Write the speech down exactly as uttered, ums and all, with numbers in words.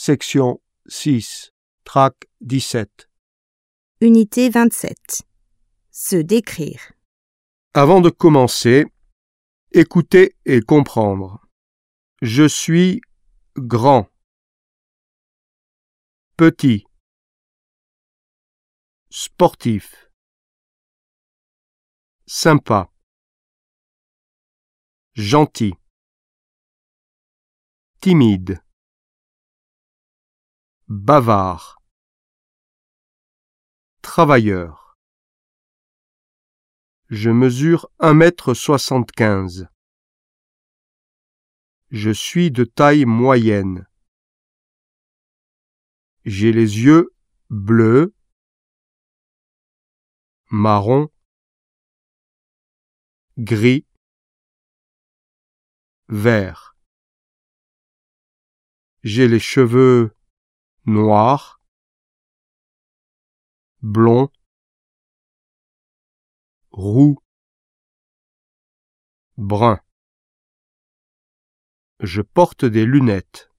Section six, track dix-sept. Unité vingt-sept. Se décrire. Avant de commencer, écoutez et comprendre. Je suis grand, petit, sportif, sympa, gentil, timide, bavard, travailleur. Je mesure un mètre soixante-quinze. Je suis de taille moyenne. J'ai les yeux bleus, marron, gris, vert. J'ai les cheveux noirs, blonds, roux, bruns. Je porte des lunettes.